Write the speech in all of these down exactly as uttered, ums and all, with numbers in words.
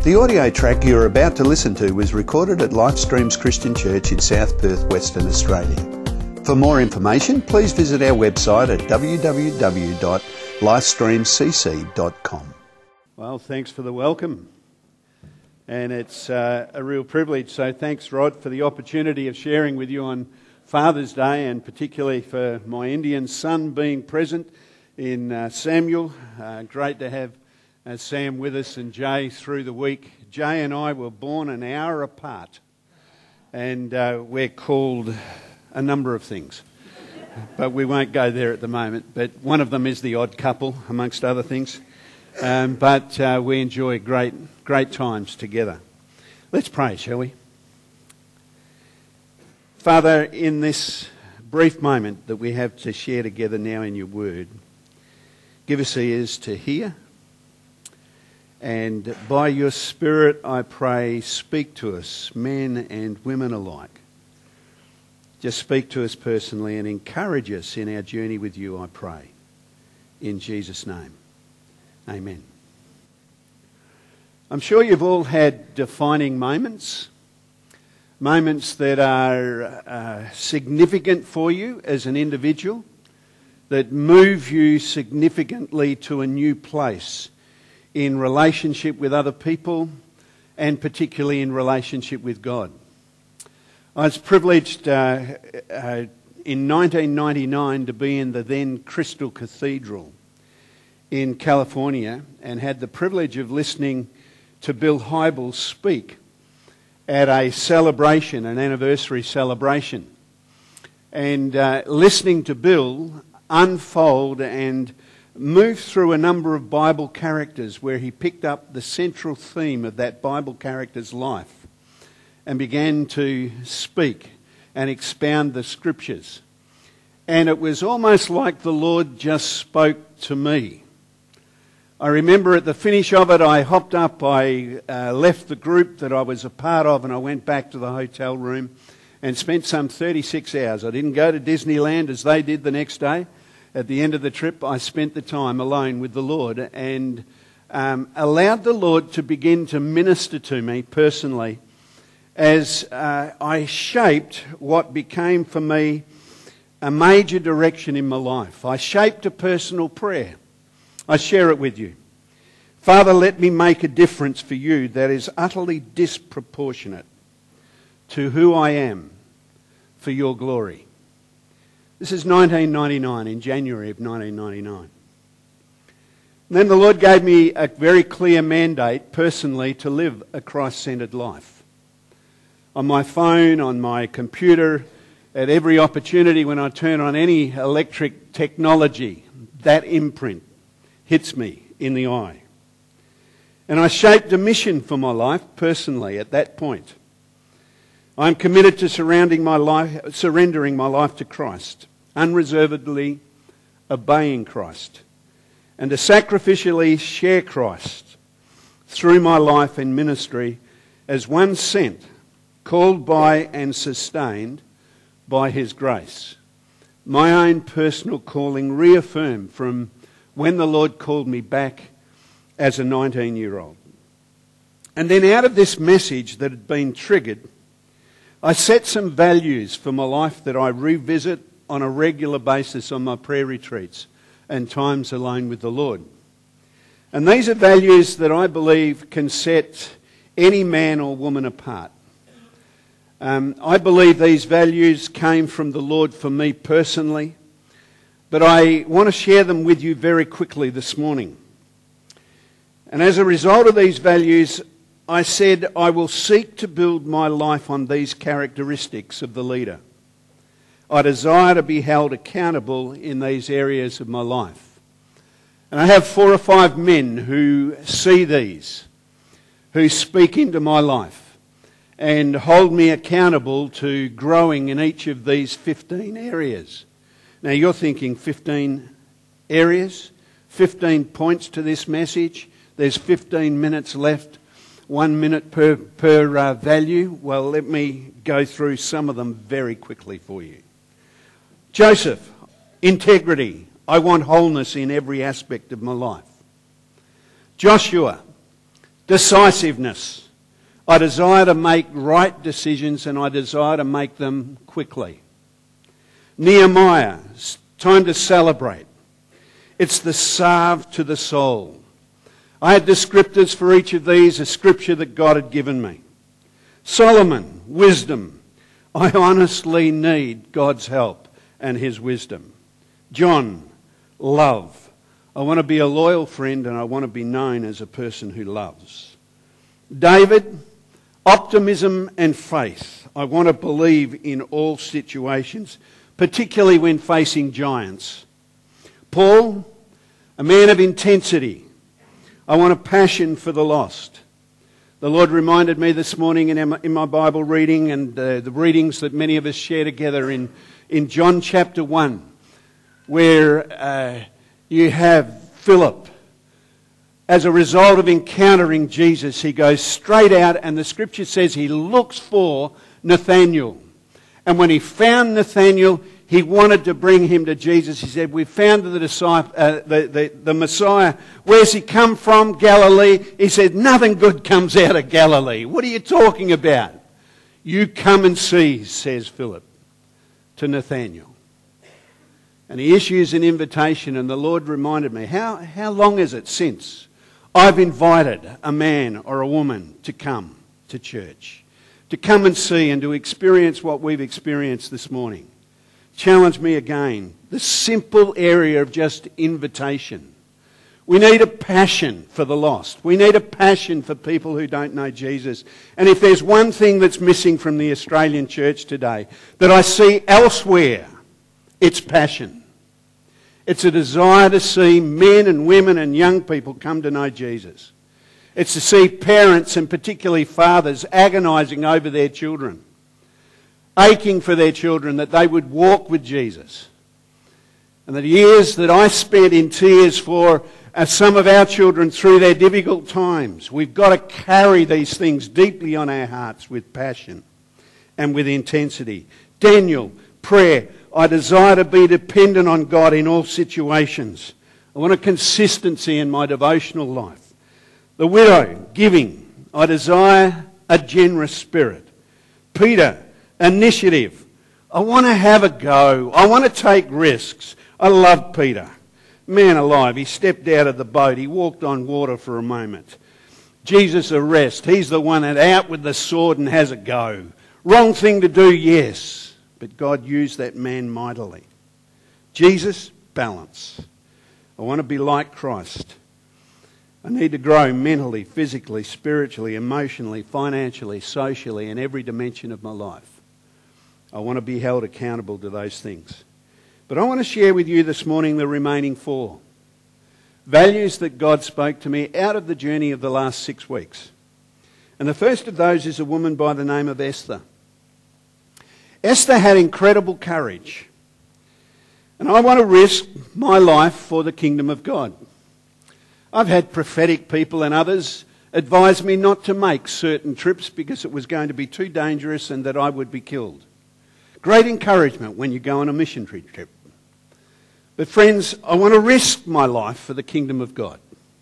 The audio track you're about to listen to was recorded at Lifestreams Christian Church in South Perth, Western Australia. For more information, please visit our website at w w w dot lifestream c c dot com. Well, thanks for the welcome. And it's uh, a real privilege. So thanks, Rod, for the opportunity of sharing with you on Father's Day, and particularly for my Indian son being present in uh, Samuel. Uh, great to have uh, Sam with us and Jay through the week. Jay and I were born an hour apart, and uh, we're called a number of things. But we won't go there at the moment. But one of them is the odd couple, amongst other things. Um, but uh, we enjoy great, great times together. Let's pray, shall we? Father, in this brief moment that we have to share together now in your word, give us ears to hear. And by your Spirit, I pray, speak to us, men and women alike. Just speak to us personally and encourage us in our journey with you, I pray. In Jesus' name. Amen. I'm sure you've all had defining moments. Moments that are uh, significant for you as an individual. That move you significantly to a new place in relationship with other people, and particularly in relationship with God. I was privileged uh, uh, in nineteen ninety-nine to be in the then Crystal Cathedral in California, and had the privilege of listening to Bill Hybels speak at a celebration, an anniversary celebration, and uh, listening to Bill unfold and move through a number of Bible characters where he picked up the central theme of that Bible character's life and began to speak and expound the scriptures. And it was almost like the Lord just spoke to me. I remember at the finish of it, I hopped up, I uh, left the group that I was a part of, and I went back to the hotel room and spent some thirty-six hours. I didn't go to Disneyland as they did the next day. At the end of the trip, I spent the time alone with the Lord and um, allowed the Lord to begin to minister to me personally as uh, I shaped what became for me a major direction in my life. I shaped a personal prayer. I share it with you. Father, let me make a difference for you that is utterly disproportionate to who I am for your glory. This is nineteen ninety-nine, in January of nineteen ninety-nine. And then the Lord gave me a very clear mandate personally to live a Christ-centered life. On my phone, on my computer, at every opportunity when I turn on any electric technology, that imprint hits me in the eye. And I shaped a mission for my life personally at that point. I'm committed to surrounding my life, surrendering my life to Christ, unreservedly obeying Christ, and to sacrificially share Christ through my life and ministry as one sent, called by and sustained by His grace. My own personal calling reaffirmed from when the Lord called me back as a nineteen-year-old. And then out of this message that had been triggered, I set some values for my life that I revisit on a regular basis on my prayer retreats and times alone with the Lord. And these are values that I believe can set any man or woman apart. Um, I believe these values came from the Lord for me personally, but I want to share them with you very quickly this morning. And as a result of these values, I said I will seek to build my life on these characteristics of the leader. I desire to be held accountable in these areas of my life. And I have four or five men who see these, who speak into my life and hold me accountable to growing in each of these fifteen areas. Now you're thinking fifteen areas, fifteen points to this message. There's fifteen minutes left, one minute per, per uh, value. Well, let me go through some of them very quickly for you. Joseph, integrity. I want wholeness in every aspect of my life. Joshua, Decisiveness. I desire to make right decisions and I desire to make them quickly. Nehemiah. Time to celebrate. It's the salve to the soul. I had descriptors for each of these, a scripture that God had given me. Solomon, wisdom. I honestly need God's help and his wisdom. John, love. I want to be a loyal friend and I want to be known as a person who loves. David, optimism and faith. I want to believe in all situations, particularly when facing giants. Paul, a man of intensity. I want a passion for the lost. The Lord reminded me this morning in my Bible reading and uh, the readings that many of us share together in, in John chapter one, where uh, you have Philip. As a result of encountering Jesus, he goes straight out and the scripture says he looks for Nathanael. And when he found Nathanael, he wanted to bring him to Jesus. He said, we found the, disciple, uh, the, the, the Messiah. Where's he come from? Galilee. He said, nothing good comes out of Galilee. What are you talking about? You come and see, says Philip to Nathanael. And he issues an invitation and the Lord reminded me, how, how long is it since I've invited a man or a woman to come to church, to come and see and to experience what we've experienced this morning? Challenge me again. The simple area of just invitation. We need a passion for the lost. We need a passion for people who don't know Jesus. And if there's one thing that's missing from the Australian church today that I see elsewhere, it's passion. It's a desire to see men and women and young people come to know Jesus. It's to see parents and particularly fathers agonising over their children, aching for their children that they would walk with Jesus. And the years that I spent in tears for uh, some of our children through their difficult times, we've got to carry these things deeply on our hearts with passion and with intensity. Daniel, prayer. I desire to be dependent on God in all situations. I want a consistency in my devotional life. The widow, giving. I desire a generous spirit. Peter, initiative. I want to have a go. I want to take risks. I love Peter. Man alive, he stepped out of the boat. He walked on water for a moment. Jesus' arrest. He's the one that out with the sword and has a go. Wrong thing to do, yes. But God used that man mightily. Jesus, balance. I want to be like Christ. I need to grow mentally, physically, spiritually, emotionally, financially, socially, in every dimension of my life. I want to be held accountable to those things. But I want to share with you this morning the remaining four. Values that God spoke to me out of the journey of the last six weeks. And the first of those is a woman by the name of Esther. Esther had incredible courage. And I want to risk my life for the kingdom of God. I've had prophetic people and others advise me not to make certain trips because it was going to be too dangerous and that I would be killed. Great encouragement when you go on a missionary trip. But friends, I want to risk my life for the kingdom of God.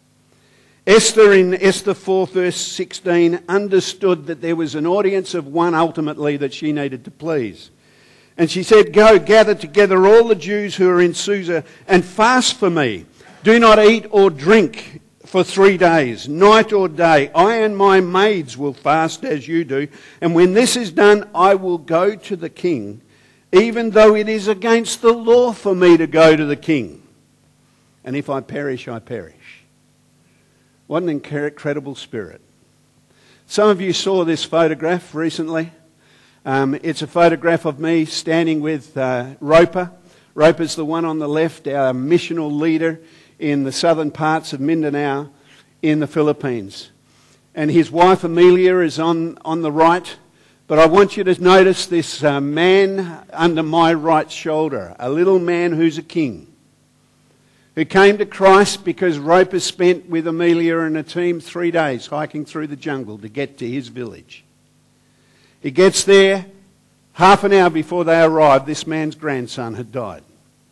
Esther in Esther four verse sixteen understood that there was an audience of one ultimately that she needed to please. And she said, go gather together all the Jews who are in Susa and fast for me. Do not eat or drink for three days, night or day. I and my maids will fast as you do. And when this is done, I will go to the king, even though it is against the law for me to go to the king. And if I perish, I perish. What an incredible spirit. Some of you saw this photograph recently. Um, it's a photograph of me standing with uh, Roper. Roper's the one on the left, our missional leader in the southern parts of Mindanao in the Philippines. And his wife Amelia is on, on the right. But I want you to notice this uh, man under my right shoulder, a little man who's a king, who came to Christ because Roper spent with Amelia and a team three days hiking through the jungle to get to his village. He gets there, half an hour before they arrived, this man's grandson had died.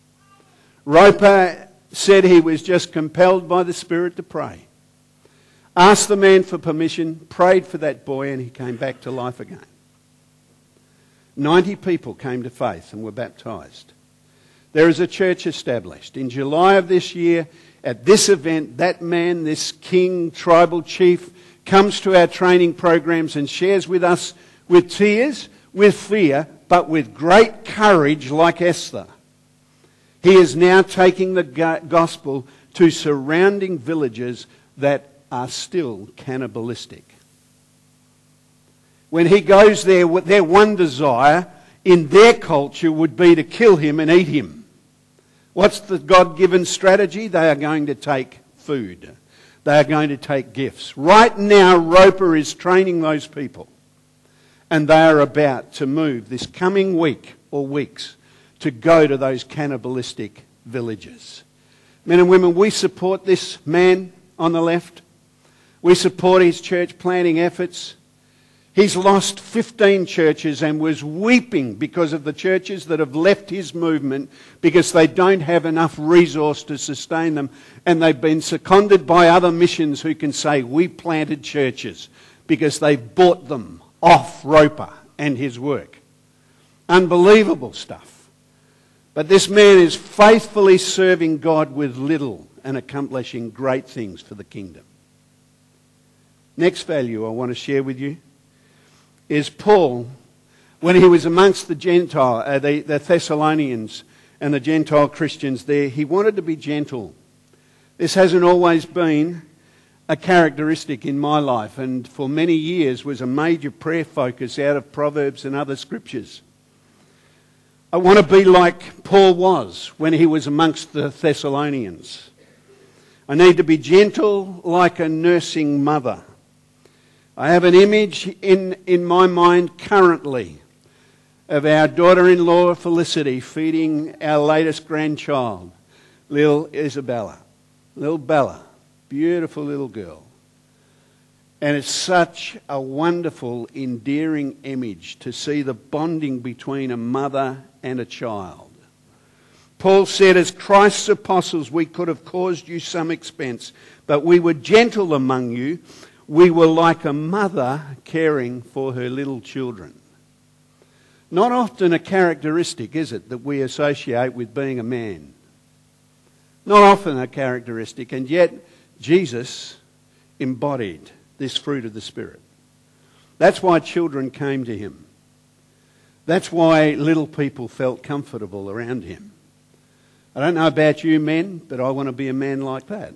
Roper said he was just compelled by the Spirit to pray. asked the man for permission, prayed for that boy, and he came back to life again. ninety people came to faith and were baptised. There is a church established. In July of this year, at this event, that man, this king, tribal chief, comes to our training programs and shares with us with tears, with fear, but with great courage like Esther. He is now taking the gospel to surrounding villages that are still cannibalistic. When he goes there, their one desire in their culture would be to kill him and eat him. What's the God-given strategy? They are going to take food. They are going to take gifts. Right now, Roper is training those people. And they are about to move this coming week or weeks to go to those cannibalistic villages. Men and women, we support this man on the left. We support his church planting efforts. He's lost fifteen churches and was weeping because of the churches that have left his movement because they don't have enough resource to sustain them, and they've been seconded by other missions who can say, we planted churches, because they've bought them off Roper and his work. Unbelievable stuff. But this man is faithfully serving God with little and accomplishing great things for the kingdom. Next value I want to share with you is Paul, when he was amongst the Gentile, uh, the, the Thessalonians and the Gentile Christians there, he wanted to be gentle. This hasn't always been a characteristic in my life, and for many years was a major prayer focus out of Proverbs and other scriptures. I want to be like Paul was when he was amongst the Thessalonians. I need to be gentle like a nursing mother. I have an image in, in my mind currently of our daughter-in-law Felicity feeding our latest grandchild, little Isabella, little Bella, beautiful little girl. And it's such a wonderful, endearing image to see the bonding between a mother and a child. Paul said, as Christ's apostles, we could have caused you some expense, but we were gentle among you. We were like a mother caring for her little children. Not often a characteristic, is it, that we associate with being a man? Not often a characteristic, and yet Jesus embodied this fruit of the Spirit. That's why children came to him. That's why little people felt comfortable around him. I don't know about you men, but I want to be a man like that.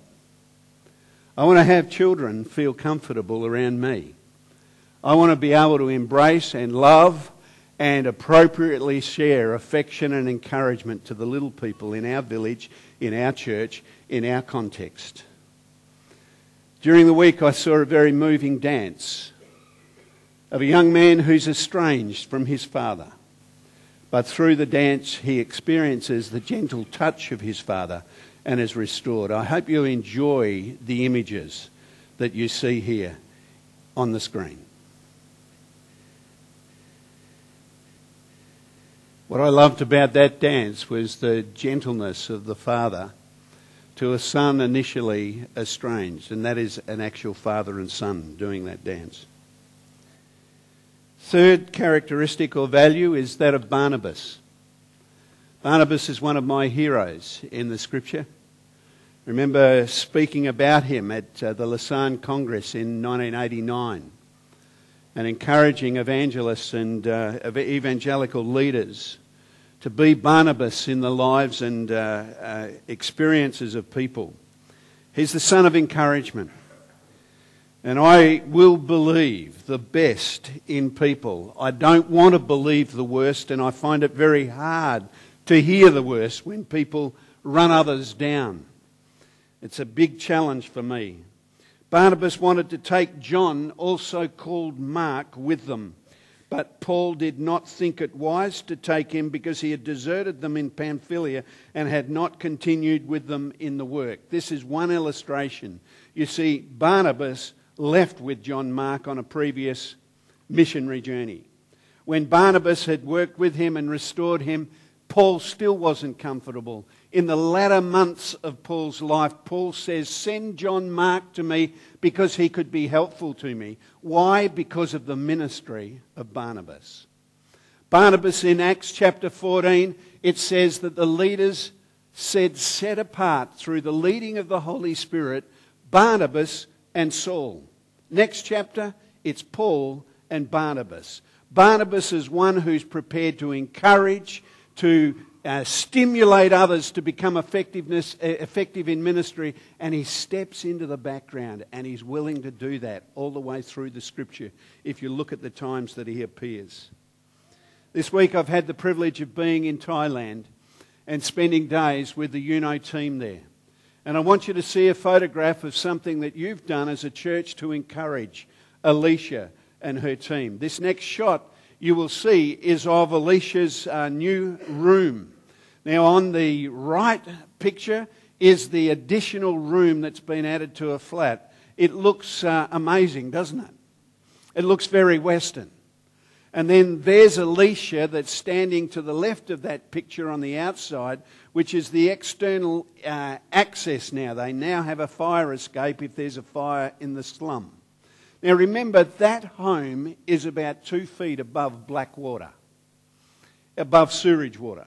I want to have children feel comfortable around me. I want to be able to embrace and love and appropriately share affection and encouragement to the little people in our village, in our church, in our context. During the week I saw a very moving dance of a young man who's estranged from his father. But through the dance he experiences the gentle touch of his father and is restored. I hope you enjoy the images that you see here on the screen. What I loved about that dance was the gentleness of the father to a son initially estranged, and that is an actual father and son doing that dance. Third characteristic or value is that of Barnabas. Barnabas is one of my heroes in the scripture. I remember speaking about him at uh, the Lausanne Congress in nineteen eighty-nine and encouraging evangelists and uh, evangelical leaders to be Barnabas in the lives and uh, uh, experiences of people. He's the son of encouragement. And I will believe the best in people. I don't want to believe the worst, and I find it very hard to hear the worst when people run others down. It's a big challenge for me. Barnabas wanted to take John, also called Mark, with them. But Paul did not think it wise to take him because he had deserted them in Pamphylia and had not continued with them in the work. This is one illustration. You see, Barnabas left with John Mark on a previous missionary journey. When Barnabas had worked with him and restored him, Paul still wasn't comfortable In the latter months of Paul's life, Paul says, send John Mark to me because he could be helpful to me. Why? Because of the ministry of Barnabas. Barnabas in Acts chapter fourteen, it says that the leaders said, set apart through the leading of the Holy Spirit, Barnabas and Saul. Next chapter, it's Paul and Barnabas. Barnabas is one who's prepared to encourage, to uh, stimulate others to become effectiveness, uh, effective in ministry, and he steps into the background, and he's willing to do that all the way through the Scripture if you look at the times that he appears. This week I've had the privilege of being in Thailand and spending days with the U N O team there. And I want you to see a photograph of something that you've done as a church to encourage Alicia and her team. This next shot you will see is of Alicia's uh, new room. Now on the right picture is the additional room that's been added to a flat. It looks uh, amazing, doesn't it? It looks very Western. And then there's Alicia that's standing to the left of that picture on the outside, which is the external uh, access now. They now have a fire escape if there's a fire in the slum. Now remember, that home is about two feet above black water, above sewerage water.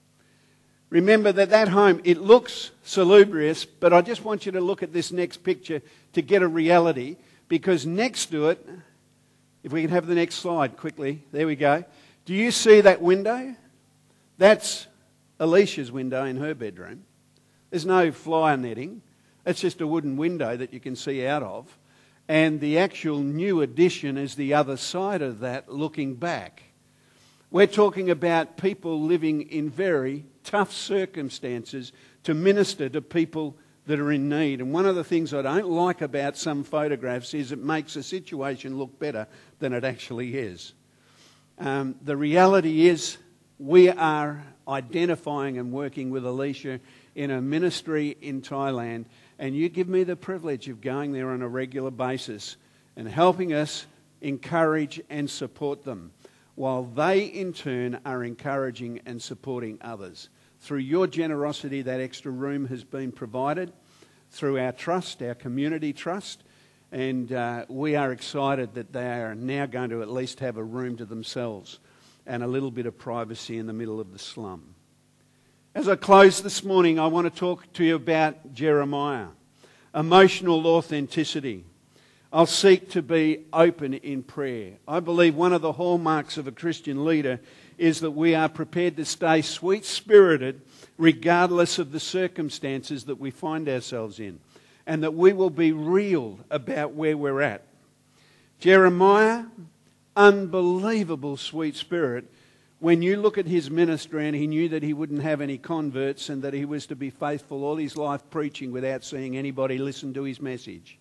Remember that that home, it looks salubrious, but I just want you to look at this next picture to get a reality, because next to it, if we can have the next slide quickly, there we go. Do you see that window? That's Alicia's window in her bedroom. There's no fly netting. It's just a wooden window that you can see out of. And the actual new addition is the other side of that, looking back. We're talking about people living in very tough circumstances to minister to people that are in need. And one of the things I don't like about some photographs is it makes a situation look better than it actually is. Um, the reality is we are identifying and working with Alicia in a ministry in Thailand, and you give me the privilege of going there on a regular basis and helping us encourage and support them, while they in turn are encouraging and supporting others. Through your generosity, that extra room has been provided through our trust, our community trust, and uh, we are excited that they are now going to at least have a room to themselves and a little bit of privacy in the middle of the slum. As I close this morning, I want to talk to you about Jeremiah, emotional authenticity. I'll seek to be open in prayer. I believe one of the hallmarks of a Christian leader is that we are prepared to stay sweet-spirited regardless of the circumstances that we find ourselves in, and that we will be real about where we're at. Jeremiah, unbelievable sweet spirit. When you look at his ministry, and he knew that he wouldn't have any converts and that he was to be faithful all his life preaching without seeing anybody listen to his message.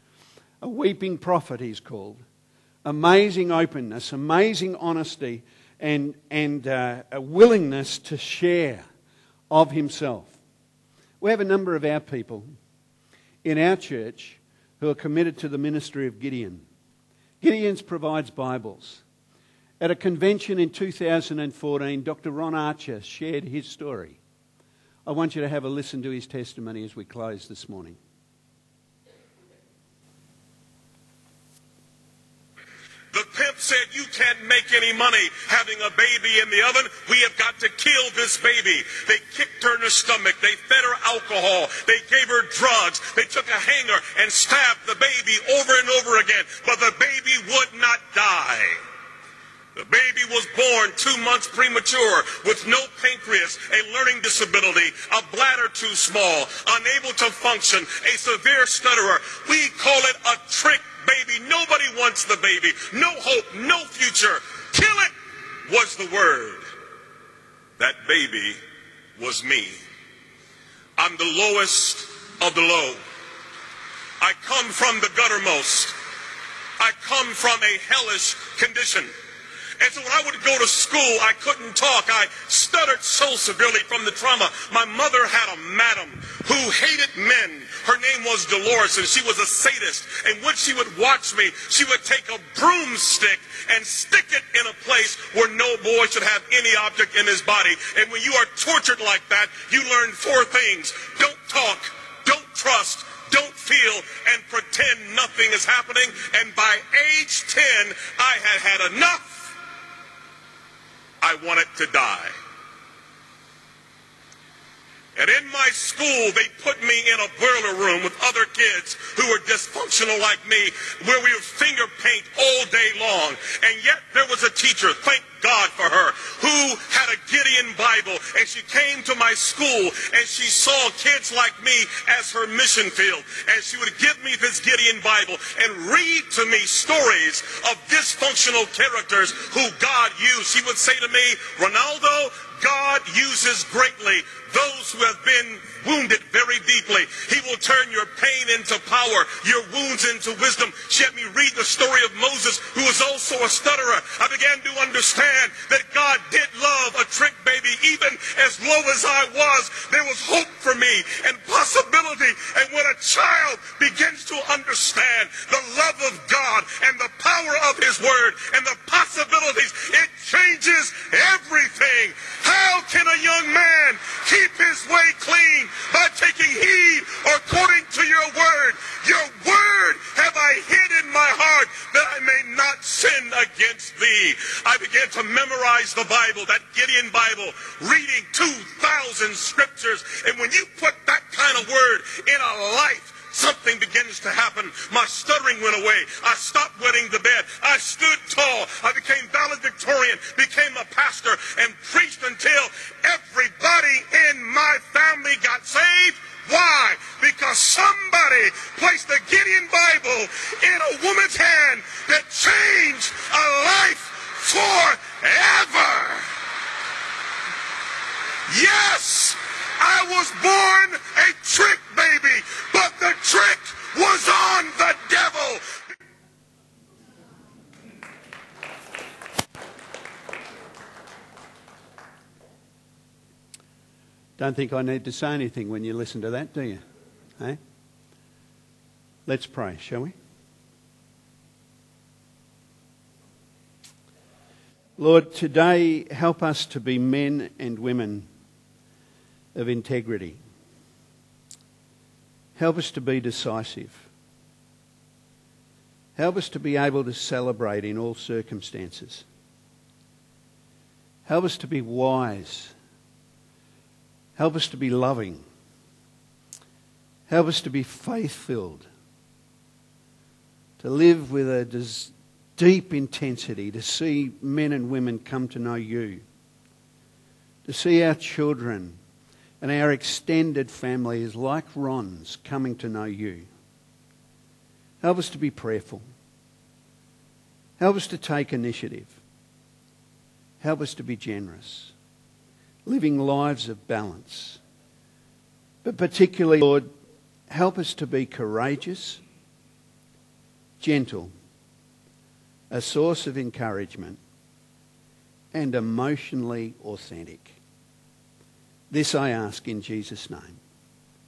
A weeping prophet, he's called. Amazing openness, amazing honesty, and, and uh, a willingness to share of himself. We have a number of our people in our church who are committed to the ministry of Gideon. Gideon provides Bibles. At a convention in two thousand fourteen, Doctor Ron Archer shared his story. I want you to have a listen to his testimony as we close this morning. The pimp said, you can't make any money having a baby in the oven. We have got to kill this baby. They kicked her in the stomach. They fed her alcohol. They gave her drugs. They took a hanger and stabbed the baby over and over again. But the baby would not die. The baby was born two months premature with no pancreas, a learning disability, a bladder too small, unable to function, a severe stutterer. We call it a trick baby. Nobody wants the baby. No hope, no future. Kill it was the word. That baby was me. I'm the lowest of the low. I come from the guttermost. I come from a hellish condition. And so when I would go to school, I couldn't talk. I stuttered so severely from the trauma. My mother had a madam who hated men. Her name was Dolores, and she was a sadist. And when she would watch me, she would take a broomstick and stick it in a place where no boy should have any object in his body. And when you are tortured like that, you learn four things. Don't talk, don't trust, don't feel, and pretend nothing is happening. And by age ten, I had had enough. I wanted to die. And in my school, they put me in a boiler room with other kids who were dysfunctional like me, where we would finger paint all day long. And yet there was a teacher, thank God for her, who had a Gideon Bible. And she came to my school and she saw kids like me as her mission field. And she would give me this Gideon Bible and read to me stories of dysfunctional characters who God used. She would say to me, Ronaldo, God uses greatly those who have been wounded very deeply. He will turn your pain into power, your wounds into wisdom. She had me read the story of Moses, who was also a stutterer. I began to understand that God did love a trick baby. Even as low as I was, there was hope for me and possibility. And when a child begins to understand the love of God and the power of His Word and the possibilities, it changes everything. How can a young man keep his way clean? By taking heed according to your word. Your word have I hid in my heart that I may not sin against thee. I began to memorize the Bible, that Gideon Bible, reading two thousand scriptures. And when you put that kind of word in a life, something begins to happen. My stuttering went away. I stopped wetting the bed. I stood tall. I became valedictorian, became a pastor, and preached until everybody in my family got saved. Why? Because somebody placed the Gideon Bible in a woman's hand that changed a life forever. Yes, I was born a trick baby, but the trick was on the devil. Don't think I need to say anything when you listen to that, do you? Hey? Let's pray, shall we? Lord, today help us to be men and women of integrity. Help us to be decisive. Help us to be able to celebrate in all circumstances. Help us to be wise. Help us to be loving. Help us to be faith-filled. To live with a des- deep intensity, to see men and women come to know you. To see our children and our extended family is like Ron's coming to know you. Help us to be prayerful. Help us to take initiative. Help us to be generous, living lives of balance. But particularly, Lord, help us to be courageous, gentle, a source of encouragement, and emotionally authentic. This I ask in Jesus' name.